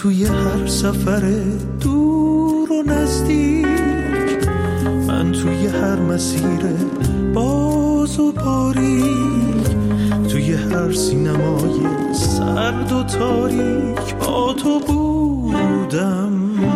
توی هر سفر دور و نزدیک، من توی هر مسیر باز و باریک، توی هر سینمای سرد و تاریک با تو بودم.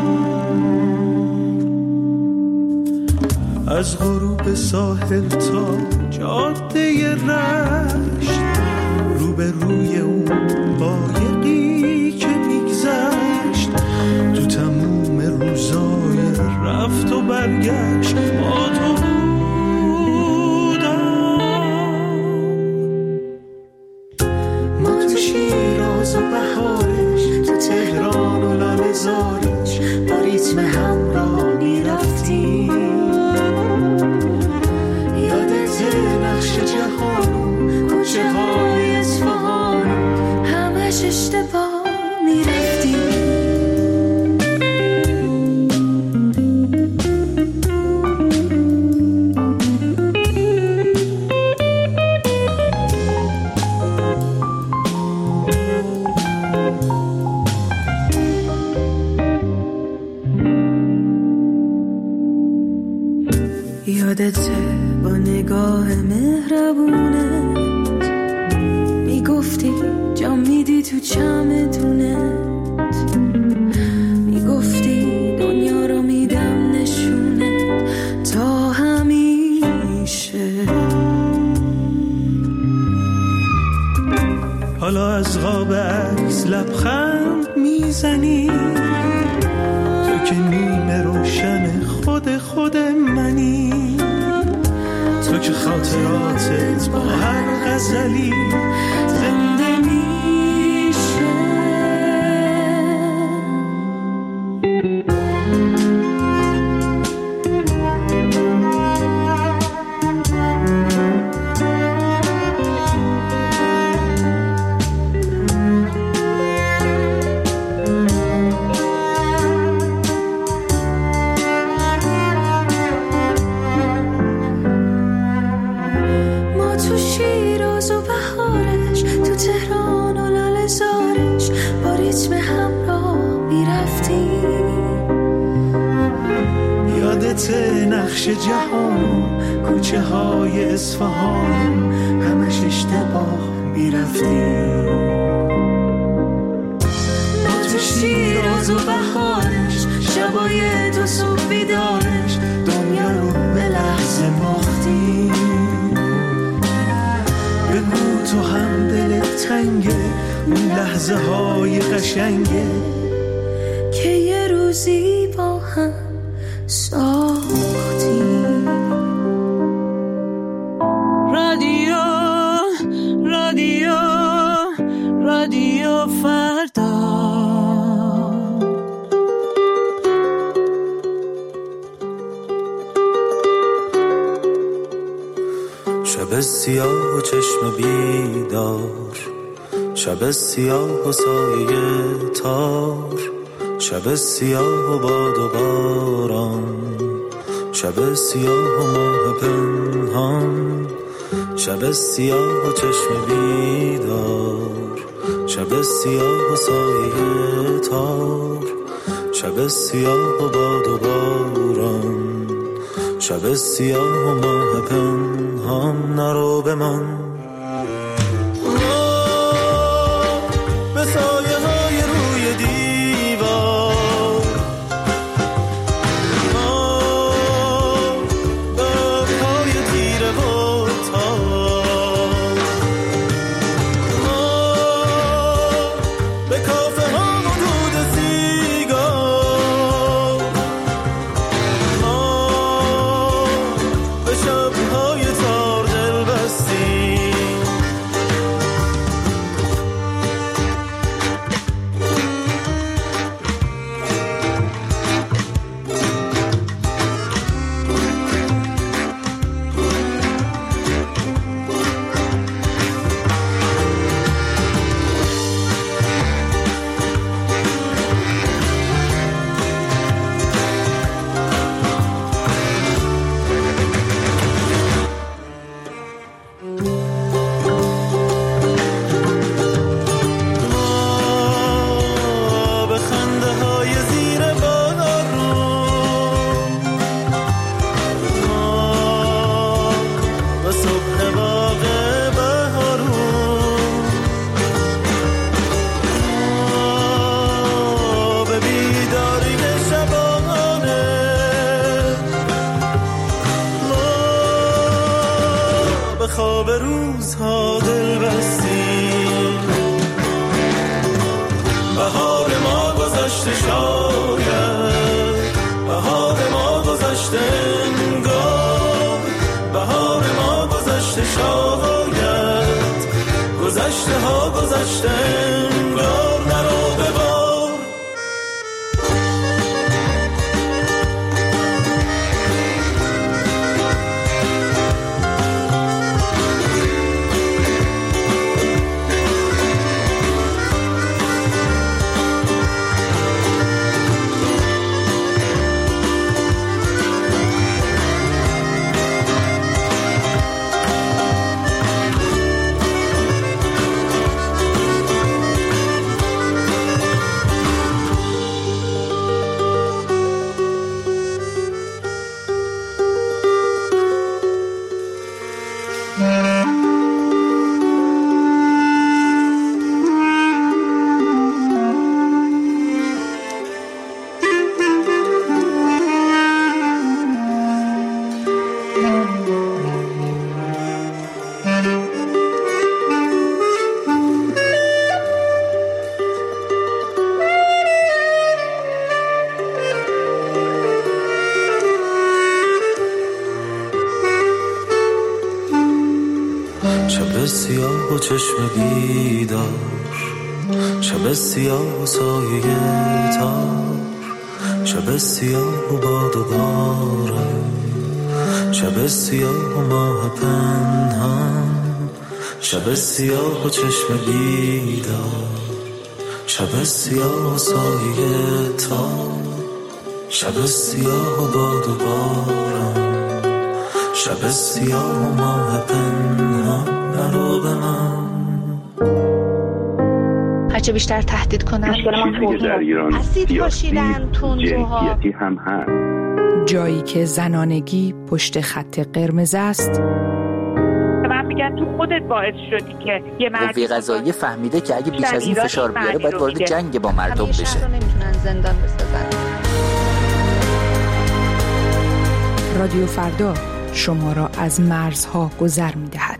از غروب ساحل تا جاده رشت، روبروی اون قایقی که میگذشت، تو تموم روزای رفت و برگشت با تو بودم. ما تو شیراز و بهارش، تو تهران و لاله‌زارش، با ریتم همراه میرفتیم. نقش جهان، کوچه های اصفهان، همش اشتباه میرفتیم. یادته با نگاه مهربونت میگفتی جا میدی تو چمدونت، میگفتی دنیا رو میدم نشونت تا همیشه. حالا از قاب عکس لبخند میزنی، تو که نیمه روشن خود منی، تو که خاطراتت با هر غزلی زنده میشه. نقش جهان، کوچه های اصفهان، همش اشتباه میرفتیم. ما تو شیراز و بهارش، شبای تو صبح بیدارش، دنیا رو به لحظه باختیم. بگو تو هم دلت تنگه، اون لحظه های قشنگه که یه روزی با هم ساختیم. رادیو فردا. شب سیاه و چشم بیدار، شب سیاه و سایه تار، شب سیاه و باد و باران، شب سیاه و ماه پنهان، شب سیاه و چشم بیدار، شب سیاه و سایه تار، شب سیاه و باد و باران، شب سیاه و ماه پنهان. نرو بمان به سایه های روی دیوار، بابهای تیره و تار، به کافه ها و دود سیگار، به شبهای تار دل بستیم. را به روزها دل بستیم. بهار ما گذشته شاید، بهار ما گذشته انگار، بهار ما گذشته شاید، گذشته ها گذشته انگار. نرو به بار سیاه و چشم بیدار، شب سیاه و سایه تار، شب سیاه و باد و باران، شب سیاه و ماه پنهان، شب سیاه و چشم بیدار، شب سیاه و سایه تار، شب سیاه و باد و باران، شب سیاه و ماه پنهان. نرو به من هرچه بیشتر تهدید کنن چیزی که در ایران اسید پاشیدن تندروها جنسیتی هم هست. جایی که زنانگی پشت خط قرمز است. من میگم تو خودت باعث شدی که یه قوه قضاییه فهمیده که اگه بیش از این فشار بیاره باید وارد جنگ با مردم بشه. همیشه رو نمیتونن زندان بسازن. رادیو فردا شما را از مرزها گذر می‌دهد.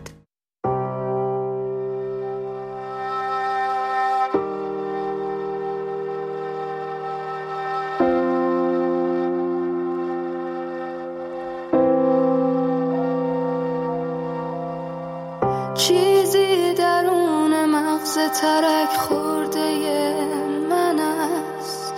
چیزی درون مغز ترک خورده من است،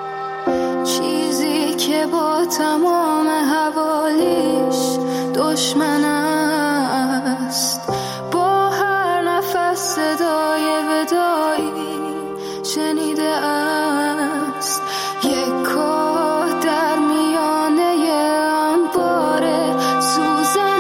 چیزی که با تمام حوالیش دشمن است. با هر نفس صدای ودایی شنیده است، یک کاه در میانه انبار سوزن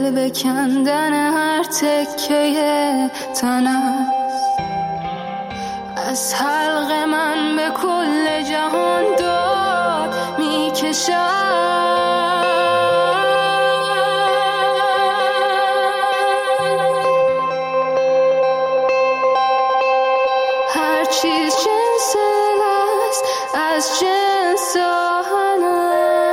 دل به کندن هر تکه تن است. از حلق من به کل جهان داد میکشد. هر چیز جنس دل است از جنس آهن.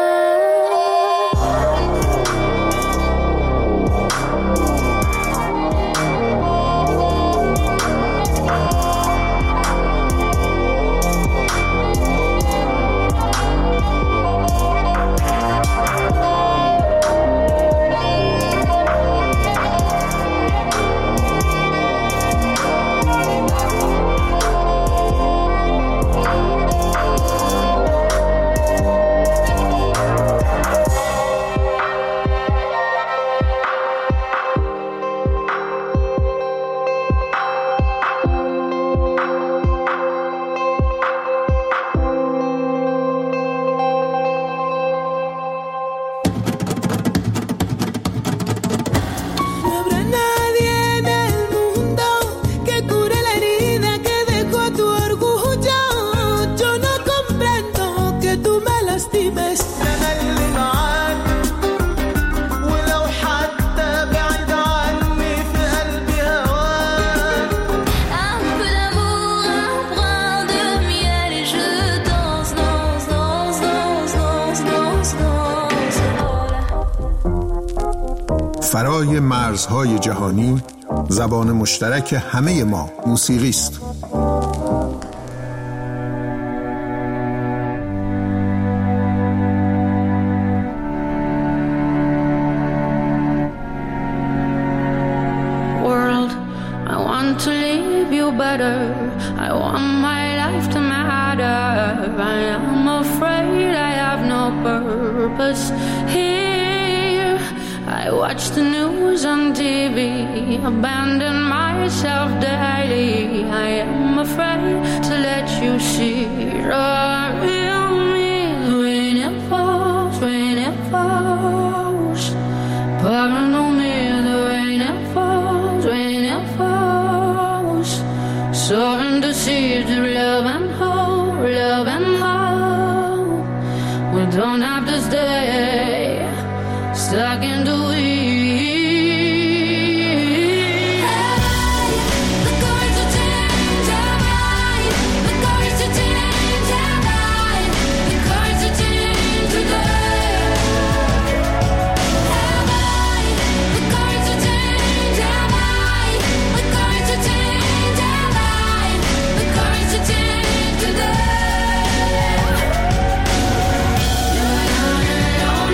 فرای مرزهای جهانی، زبان مشترک همه ما موسیقی است. World, I want to leave you better. I want my life to matter. I am afraid I have no purpose here. I watch the news on TV, abandon myself daily. I am afraid to let you see the real me. When it falls, pardon me, the rain it falls, soaring the seeds of love and hope, love and hope. We don't have to stay stuck in the weeds. No,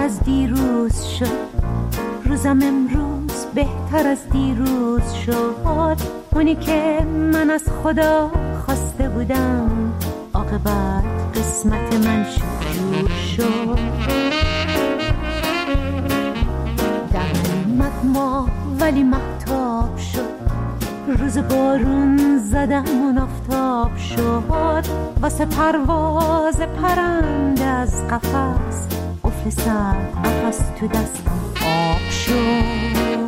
از دیروز شد، روزم امروز بهتر از دیروز شد. اونی که من از خدا خواسته بودم عاقبت قسمت من جور شد. در من ماه ولی مهتاب شد، روز بارون زدم و آفتاب شد. واسه پرواز پرنده از قفس قفل سرد قفس تو دستم آب شد.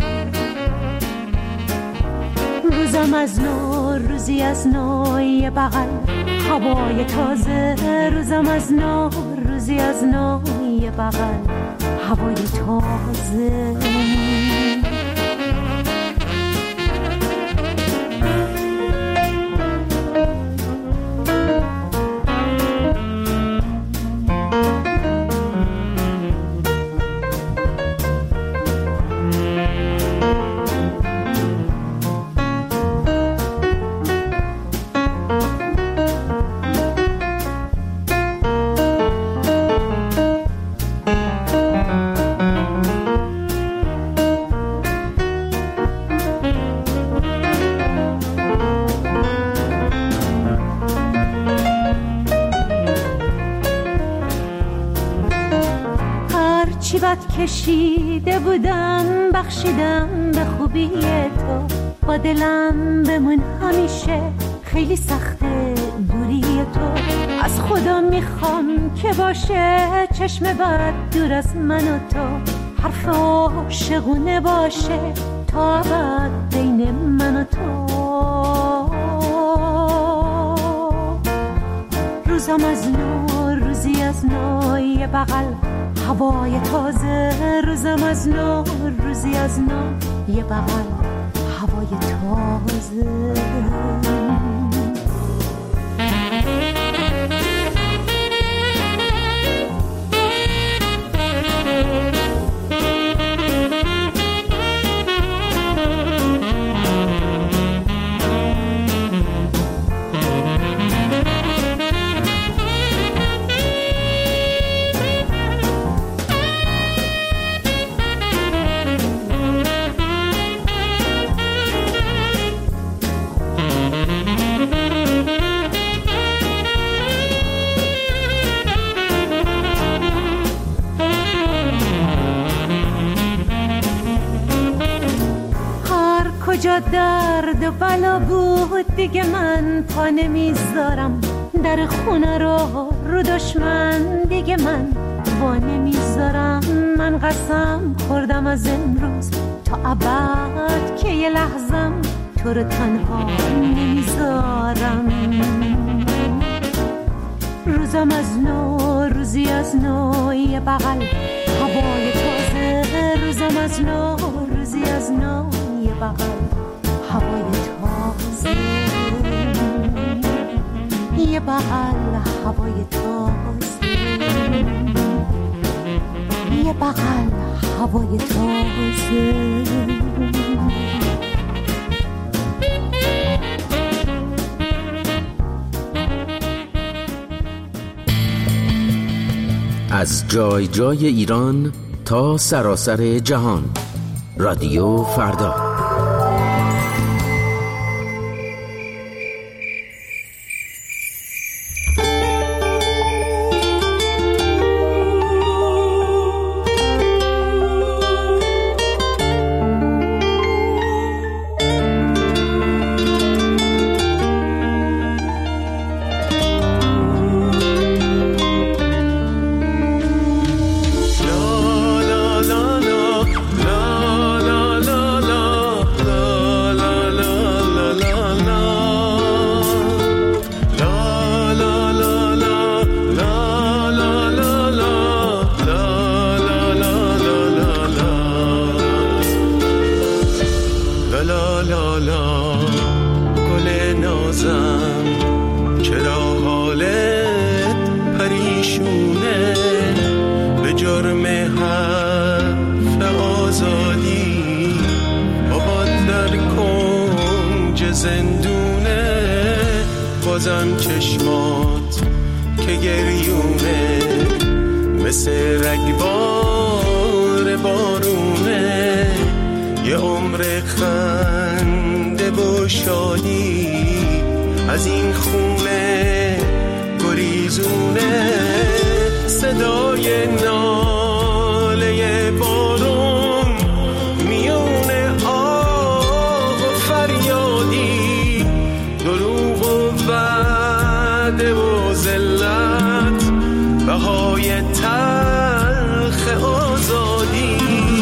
روزم از نو، روزی از نو، یه بغل هوای تازه. روزم از نو، روزی از نو، یه بغل هوای تازه. کشیده بودم بخشیدم به خوبی تو، با دلم بمون همیشه، خیلی سخته دوری تو. از خدا میخوام که باشه چشم بد دور از من و تو، حرف عاشقونه باشه تا ابد بین من و تو. روزم از نو، روزی از نو، یه بغل هوای تازه. روزم از نو، روزی از نو، یه بغل هوای تازه. کجا درد و بلا بود دیگه من پا نمیذارم، در خونه رو دشمن دیگه من وا نمیذارم. من قسم خوردم از امروز تا ابد که یه لحظم تو رو تنها نمیذارم. روزم از نو، روزی از نو، یه بغل هوای تازه. روزم از نو، روزی از نو، یه بغل هوای تازه. یه بغل هوای تازه، یه بغل هوای تازه. از جای جای ایران تا سراسر جهان، رادیو فردا. مثل رگبار بارونه، یه عمر خنده و شادی از این خونه گریزونه. صدای ناله بارون میونه آه و فریادی، دروغ و وعده و ذلت، بهای تلخ آزادی.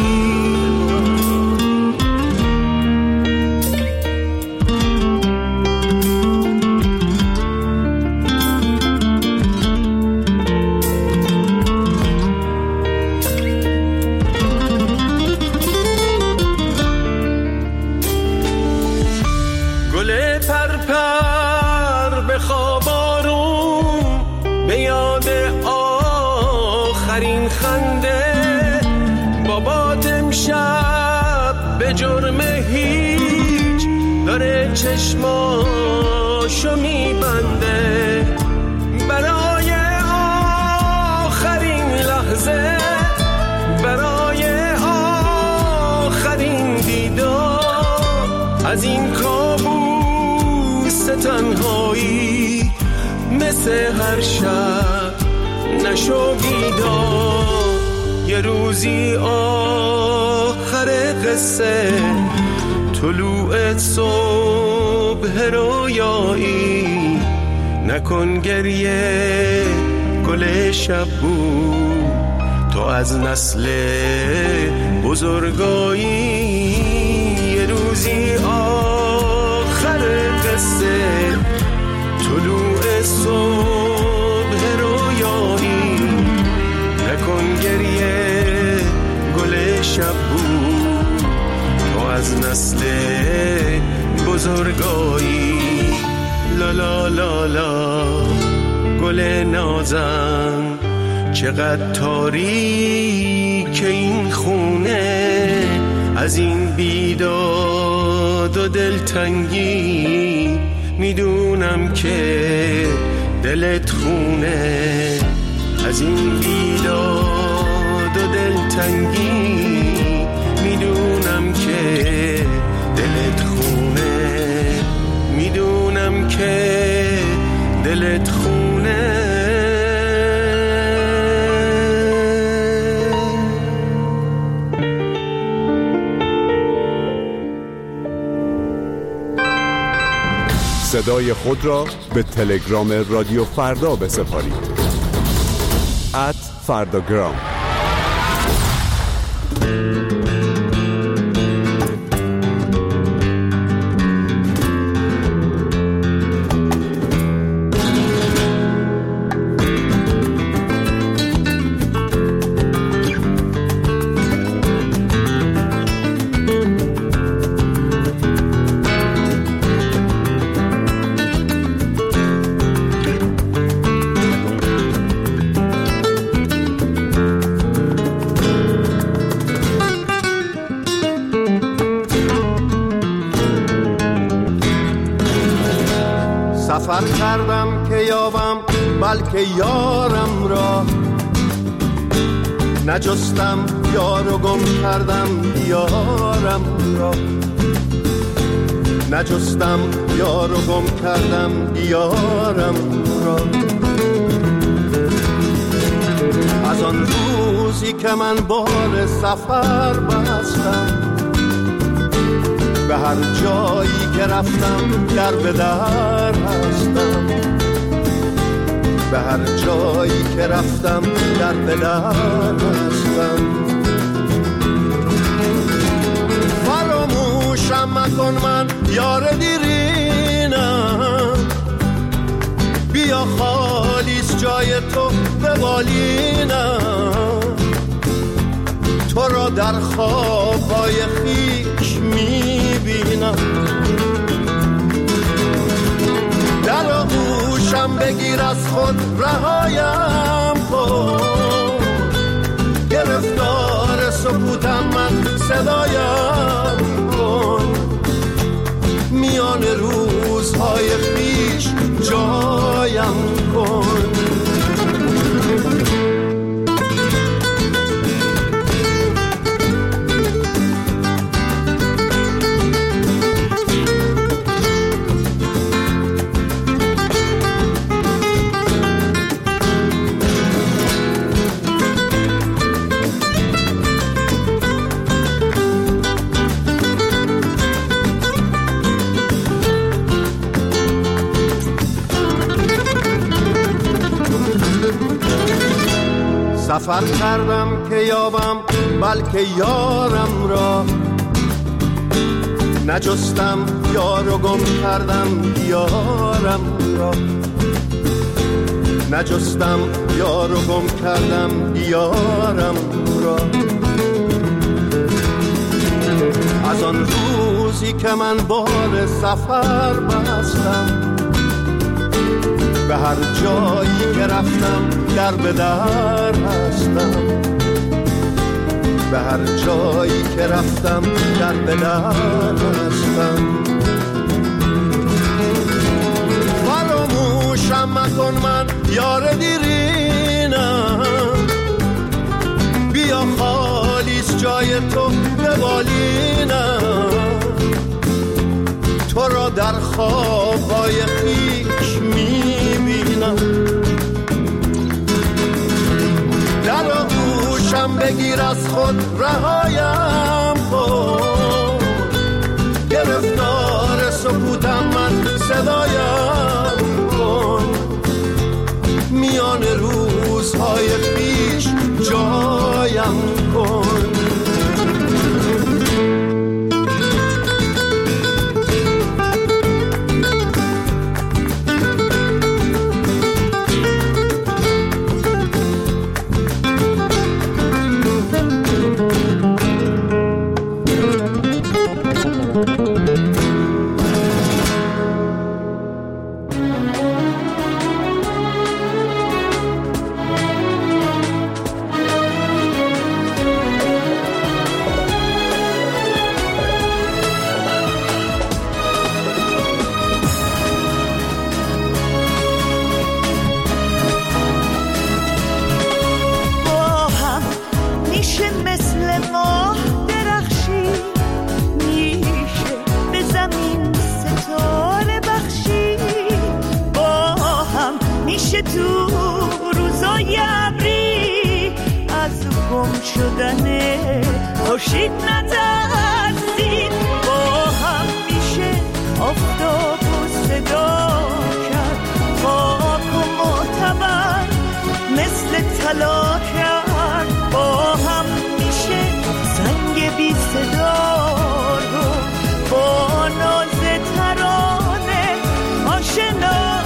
گل پرپر به خواب آروم، به یاد آخرین خنده. بابات امشب به جرم هیچ داره چشماشو میبنده. برای آخرین لحظه، برای آخرین دیدار از این کابوس تنهایی، مثل هر شب نشو بیدار. یه روزی آخر قصه، طلوع صبح رویایی. نکن گریه گل شب بود، تو از نسل بزرگایی. یه روزی آخر قصه، طلوع صبح رویایی. نکن گریه گل شب بود، تو از نسل بزرگایی. لا لا لا لا گل نازم، چقدر تاریک این خونه. از این بیداد و دلتنگی میدونم که دلت خونه. از این بیداد و دلتنگی میدونم که دلت خونه. میدونم که دلت خونه. صدای خود را به تلگرام رادیو فردا بسپارید. @فرداگرام. سفر کردم که یابم بلکه یارم را، نجستم یار و گم کردم یارم را. نجستم یار و گم کردم یارم را. از آن روزی که من بار سفر بستم، به هر جایی که رفتم در به در هستم. به هر جایی که رفتم در به در هستم. فراموشم مکن من یار دیرینم، بیا خالیست جای تو به بالینم. تو را در خوابهای خیش میبینم، در آغوشم بگیر از خود رهایم کن. گرفتار سکوتم من صدایم کن. میان روزهای خیش جایم کن. سفر کردم که یابم بلکه یارم را، نجستم یار و گم کردم یارم را، نجستم یار و گم کردم یارم را. از آن روزی که من بار سفر بستم، به هر جایی که رفتم در به در هستم، به هر جایی که رفتم در به در هستم. فراموشم مکن من یار دیرینم، بیا خالیست جای تو به بالینم، تو را در خوابهای خویش میبینم. در آغوشم بگیر از خود رهایم کن، گرفتار سکوتم من صدایم کن، میان روزهای پیش جایم کن. خورشید نترسید، با هم میشه آفتاب و صدا کرد، خاک و معتبر مثل طلا کرد، با هم میشه سنگ بی صدا رو با ناز ترانه آشنا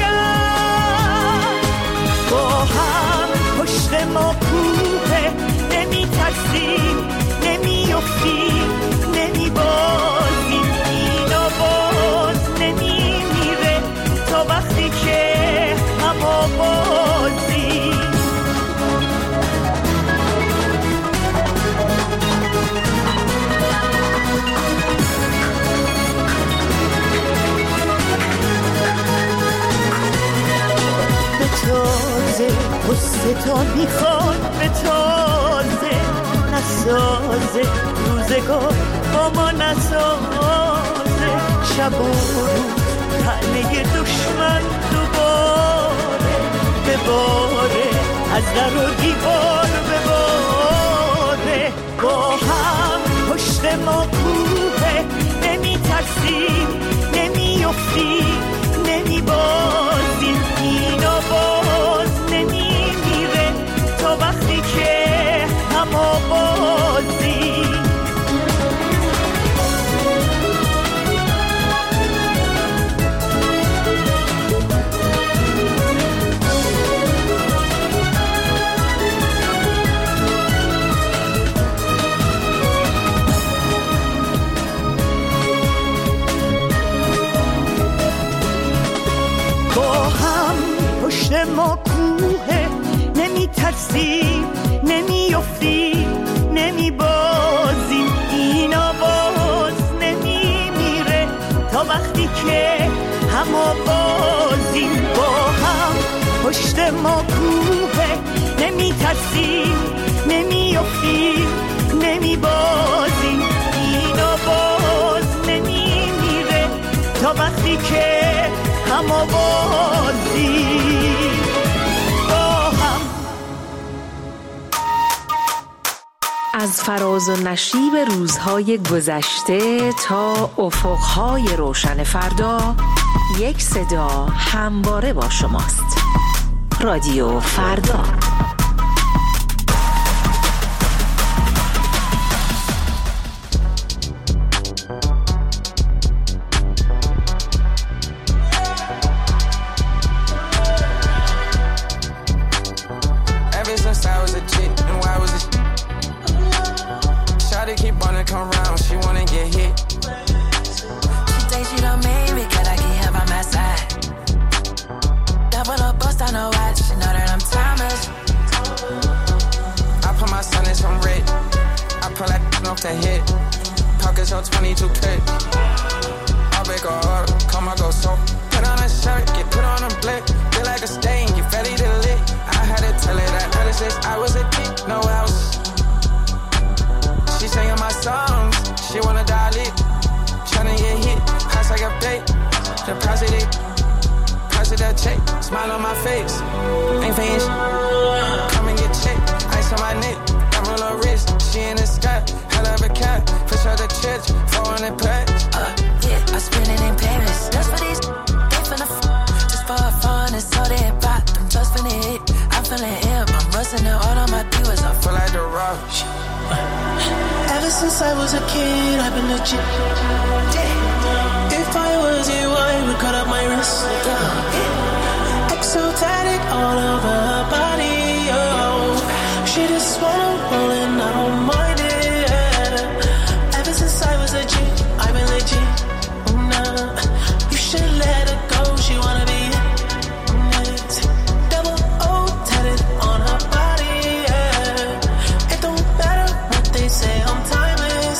کرد. با هم پشت ما کوه، نمی ترسیم نمی افتیم نمی بازیم، اینا باز نمی میره تا وقتی که هم آوازیم. به تازه قصه تا میخواد، به تازه نسازه روزگار با ما نسازه، شب و روز تنه دشمن دوباره بباره، از در و دیوار بباره. با هم پشت ما کوه، نمی ترسیم نمی افتیم نمی بازیم، اینا باز نمی میره تا وقتی که هم آوازیم. با هم پشت ما کوه، نمی ترسیم نمی افتیم نمی بازیم، اینا باز نمی میره تا وقتی که هم آوازیم. با هم پشت ما کوه، نمی ترسیم نمی افتیم نمی بازیم، اینا باز نمی میره تا وقتی که هم آوازیم. از فراز و نشیب روزهای گذشته تا افقهای روشن فردا، یک صدا همواره با شماست. رادیو فردا. off the hit. Pockets on 22K. I'll make a order, come I go so. Put on a shirt, get put on a blick. Feel like a stain, get ready to lit. I had to tell her that ever since I was a kid, no else. She singing my songs, she wanna dial it. Tryna get hit, hot like a bait. Deposit it, deposit that check. Smile on my face, ain't finished. Come and get checked, ice on my neck. I'm on her wrist, she in the sky. Hell of a cat, push her to church, 400 packs. Yeah, I spend it in Paris. Just for these, they finna just for fun. It's all they pop, I'm just finna hit. I'm feeling ill, I'm rusting it all on my divas. I feel like the rock. Ever since I was a kid, I've been legit. If I was you, I would cut up my wrist. XO tatted all over her body. Oh, she just wanna roll and I don't mind it. Ever since I was a G, I've been legit. Nah, you should let her go. She wanna be double O tatted on her body. It don't matter what they say, I'm timeless.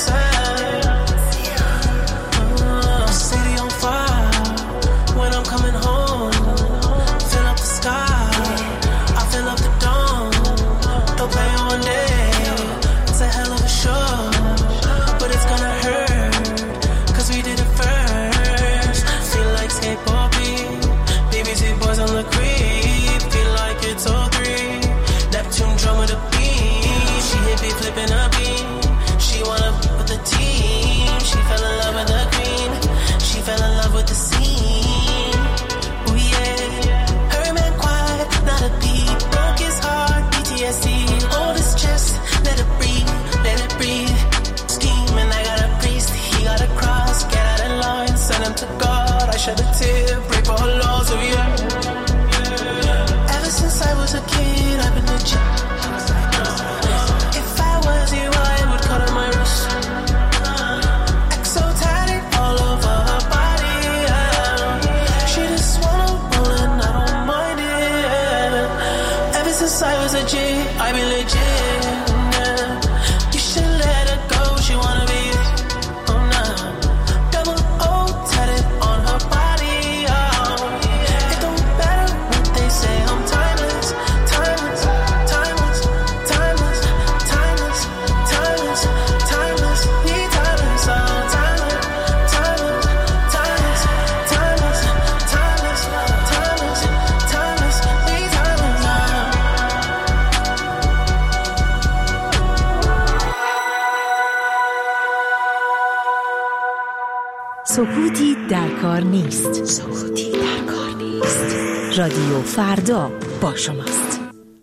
City on fire when I'm coming home. Fill up the sky, I fill up the dome. They'll play on one day, it's a hell of a show. But it's gonna hurt, cause we did it first. Feel like skateboard beat, BBC boys on the creep. Feel like it's all three, Neptune drum with a beat. She hit me flipping her beat, she wanna with the team. She fell in love with the queen, she fell in love with the scene. Ooh yeah, her man quiet, not a beat. Broke his heart, PTSD. Hold his chest, let it breathe, let it breathe. Scheming, I got a priest, he got a cross. Get out of line, send him to God. I shed a tear, break all laws of you. Ever since I was a kid, I've been legit. If I was you, I would cut on my wrist. XO tatted all over her body. She just wanna roll and I don't mind it. Ever since I was a G, I've been legit. You should let her go, she wanna be double O tatted on her body. It don't matter what they say, I'm timeless, timeless, timeless, timeless, timeless, timeless, timeless, we timeless, timeless, timeless, timeless, timeless, timeless, timeless, timeless, we timeless. سکوتی در کار نیست. سکوتی در کار نیست. رادیو فردا با شماست.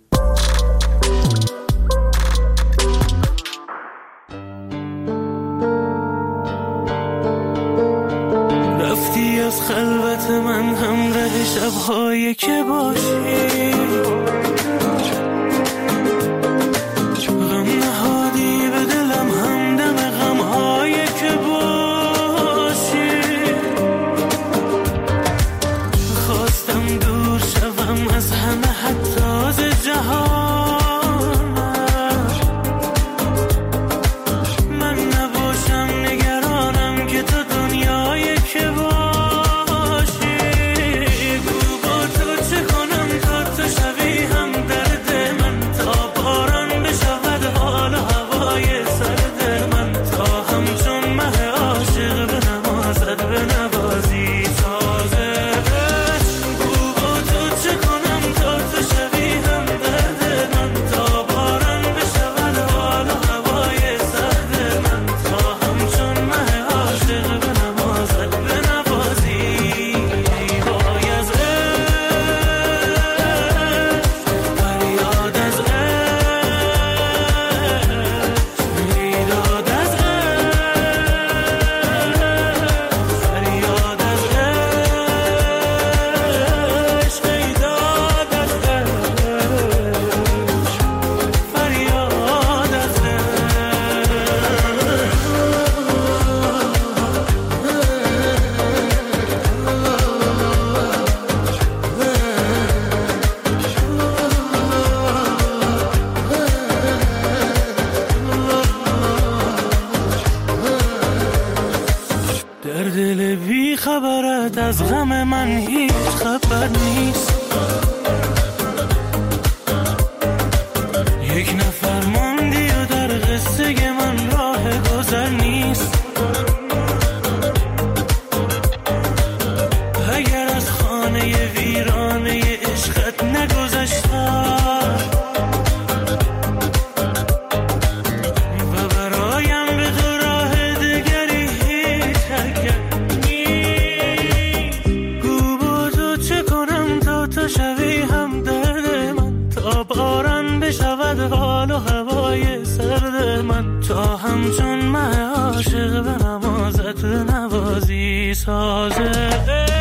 رفتی از خلوت من همراه شب‌های که باشی، غم نهادی به دلم همدم غم‌های که باشی. خواستم دور شوم از همه حتی ز جهان، من نباشم نگرانم که تو دنیای که باشی. گو با تو چه کنم تا تو شبیه از غم من هیچ خبر نیست. یک نفر ماندی و در قصه من راه گذر نیست. اگر از خانه ویرانه عشقت نگذشتم و برایم به تو راه دگری هیچ حرکت نیست. گو با تو چه کنم تا تو شوی هم درد من، تا باران بشود حال و هوای سرد من، تا همچون من عاشق به نمازت نوازی سازه.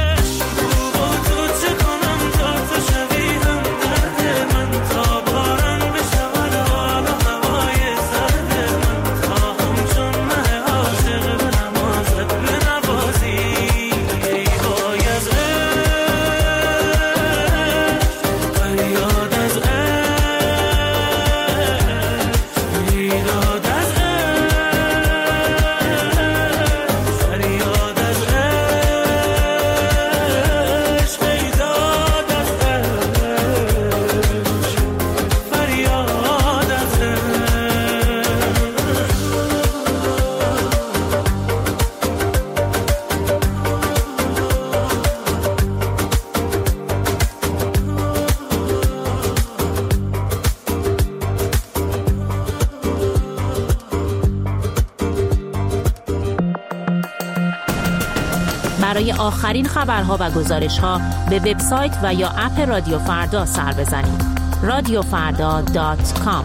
برای آخرین خبرها و گزارش‌ها به وبسایت و یا اپ رادیو فردا سر بزنید. radiofarda.com.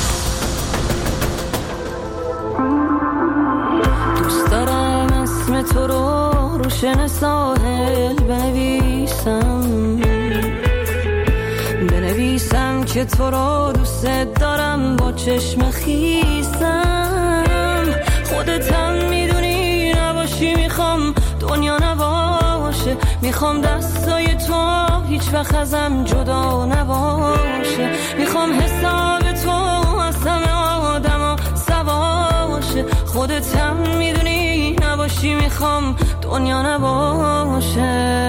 دوست دارم اسم تو رو روشن ساحل بنویسم که تو رو دوست دارم با چشم خیسم. خودت هم میدونی نباشی میخوام دنیا نباشه، میخوام دستای تو هیچ وقت ازم جدا نباشه، میخوام حساب تو از همه آدم سواشه. خودت هم میدونی نباشی میخوام دنیا نباشه.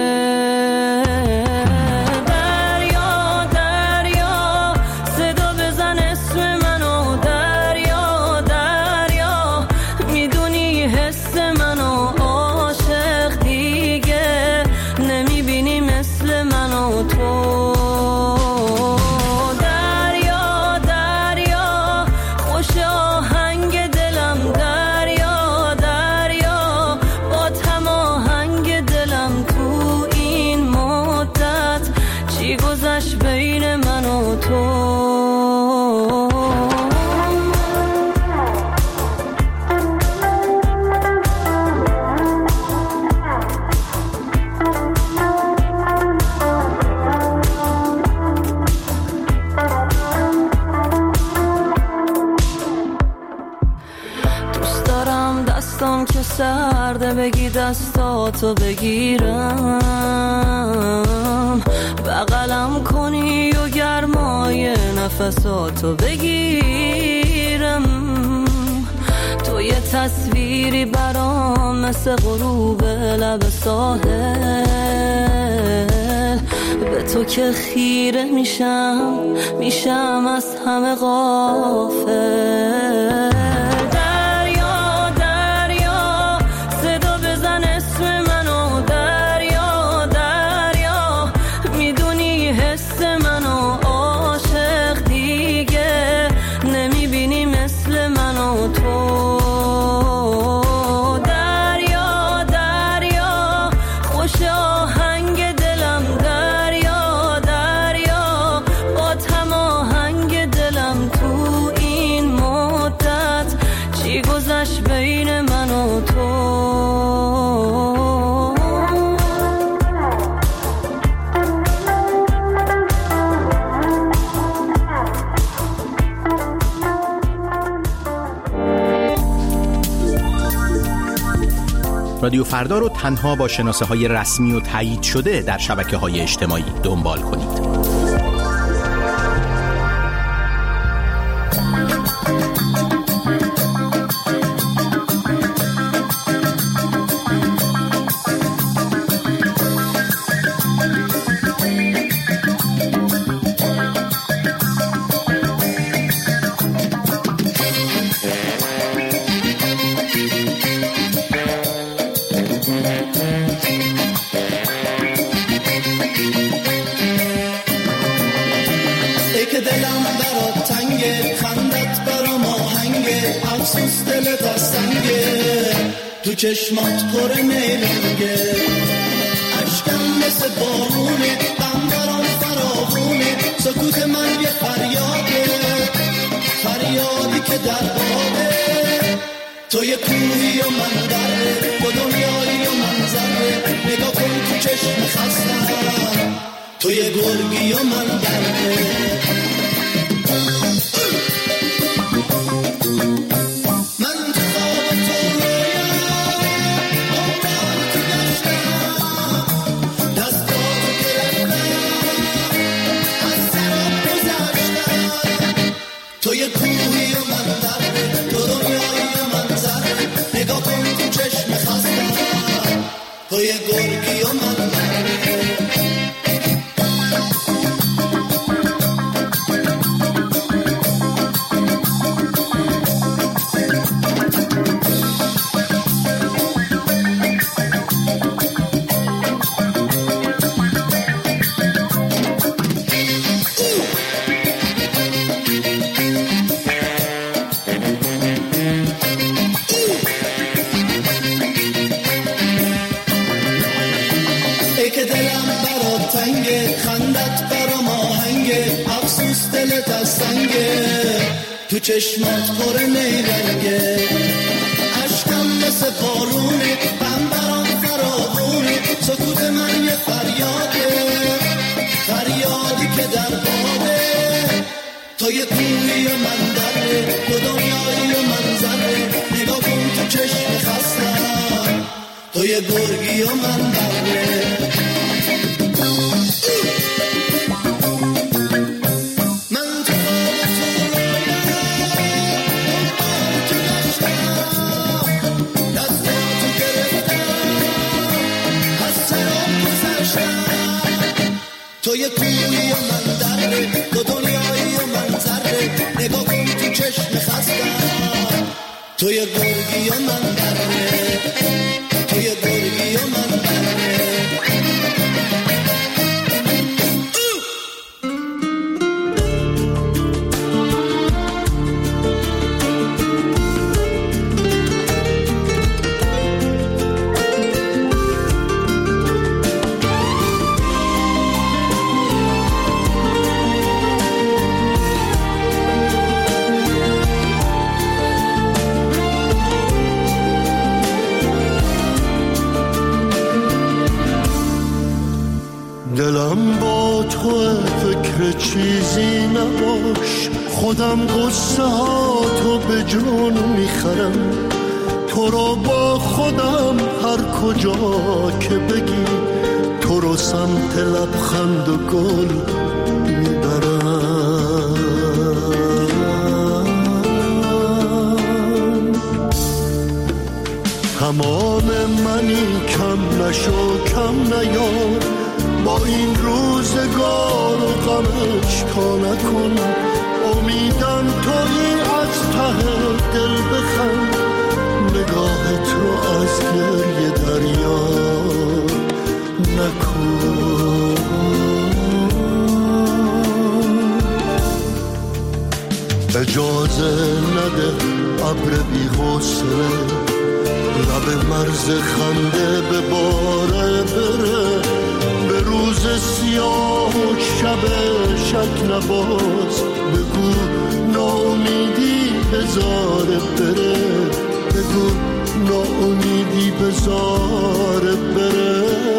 سرده بگی دستاتو بگیرم، بغلم کنی و گرمای نفساتو بگیرم. تو یه تصویری برام مثل غروب لب ساحل، به تو که خیره میشم از همه غافل. رادیو فردا رو تنها با شناسه‌های رسمی و تایید شده در شبکه‌های اجتماعی دنبال کنید. دلم برات تنگه، خندت برام آهنگه، افسوس دلت از سنگه، تو چشمات پر نیرنگه، عشقم مثل بارونه، غم برام فراوونه، سکوت من یه فریاده، فریادی که در بابه، تو یه کوهی و من دره، تو دنیایی و من ذره، نگاه کن تو چشم خستم، تو یه گرگی و من بره. تو یه کوهی و من دره، تو دنیایی و من ذره، نگاه کن تو چشم خستم، تو یه گرگی و من بره. تو چشمات پر نیرنگه، عشقم مثل بارونه، غم برام فراوونه، سکوت من یه فریاده، فریادی که در بابه، تو یه کوهی و من دره، تو دنیایی و من ذره، نگاه کن تو چشم خستم، تو یه گرگی و من بره. تو یه کوهی و من دره، تو دنیایی و من ذره، نگاه کن تو چشم خستم، تو یه گرگی و من بره، تو یه گرگی و من بره. دلم با تو فکر چیزی نباش، خودم قصه ها تو به جون میخرم، تو رو با خودم هر کجا که بگی، تو رو سمت لبخند و گل میبرم. تمام منی کم نشو کم نیار، با این روزگار و غمش کا نکن، امیدم تویی از ته دل بخند، نگاهت رو از گریه دریا نکن. اجازه نده ابر بی حوصله لب مرز خنده به باره بره، به روز سیاه و شب شک نباز، بگو ناامیدی بذاره بره، بگو ناامیدی بذاره بره.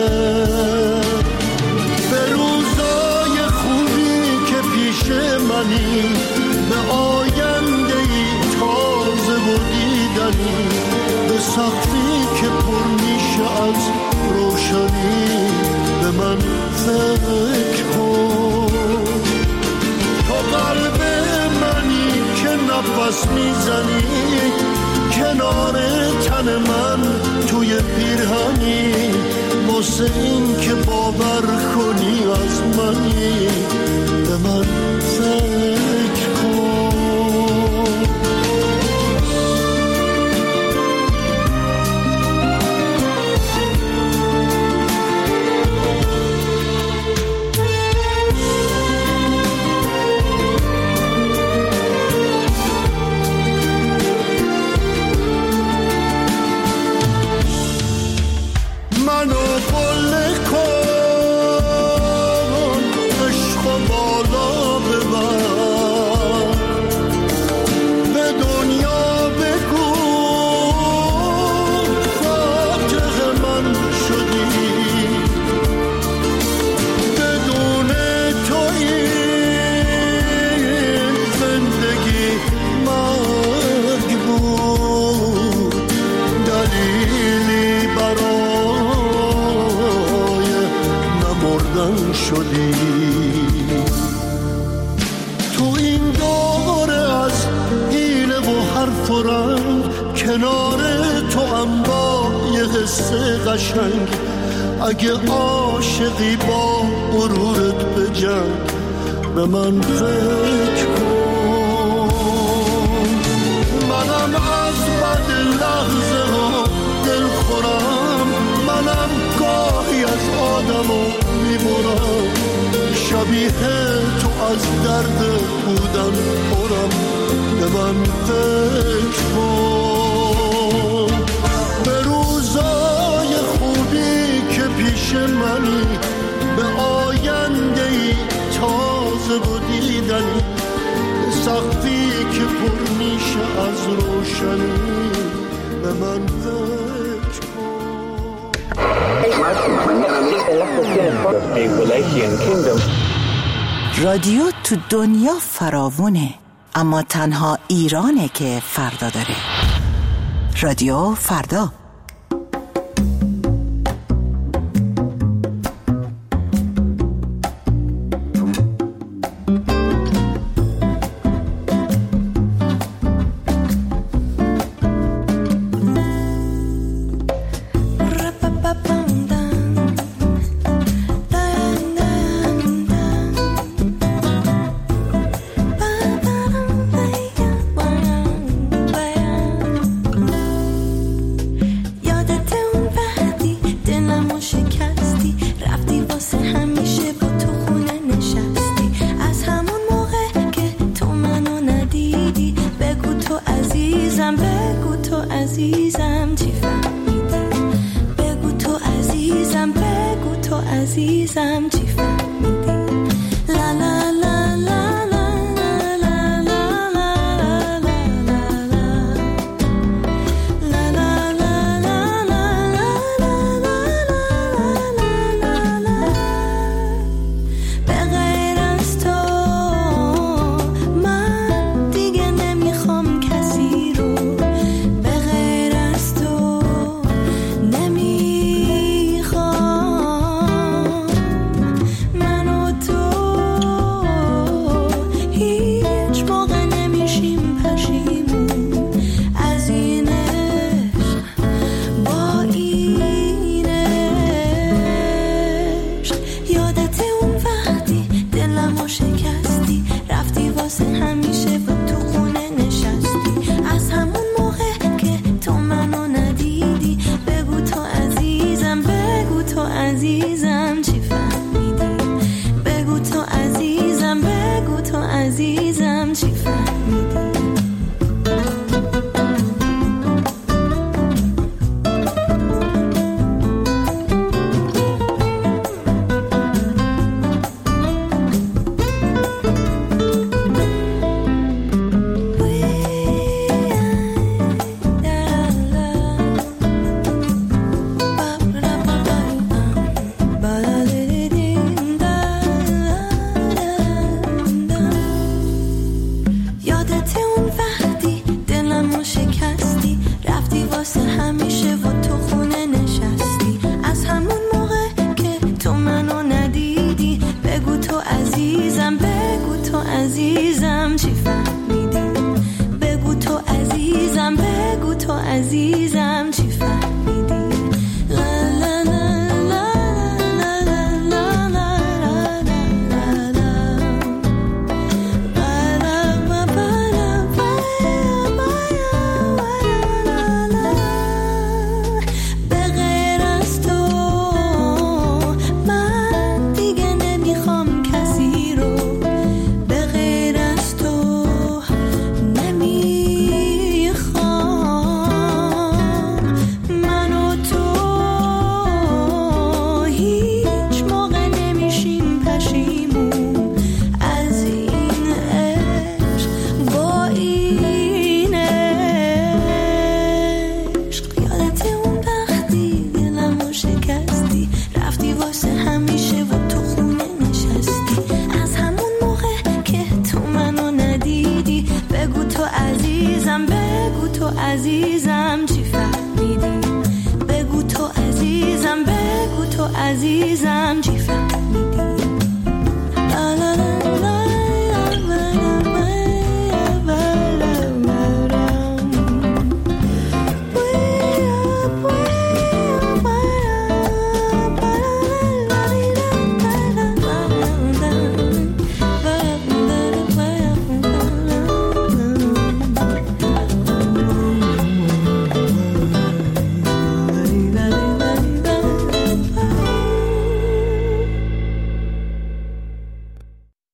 به روزای خوبی که پیش منی، به آینده ای تازه و دیدنی، به سقفی که پر میشه از روشنی، به من فکر کن. تو قلب منی که نفس میزنی، کنار تن من توی پیرهنی، واسه این که باور کنی از منی، به من فکر کن. کنار تو هم با یه قصه قشنگ، اگه عاشقی با غرورت بجنگ، به من فکر کن. منم از بد لحظه ها دل خورم، منم گاهی از آدمو میبرم، شبیه تو از درد بودن پرم، به من فکر کن. به روزای خوبی که پیش منی، به آینده‌ای تازه و دیدنی، به سقفی که پر میشه از روشنی، به من فکر کن. رادیو تو دنیا فراوونه، اما تنها ایرانه که فردا داره. رادیو فردا. عزیزم چی فهمیدی؟ بگو تو عزیزم، بگو تو عزیزم چی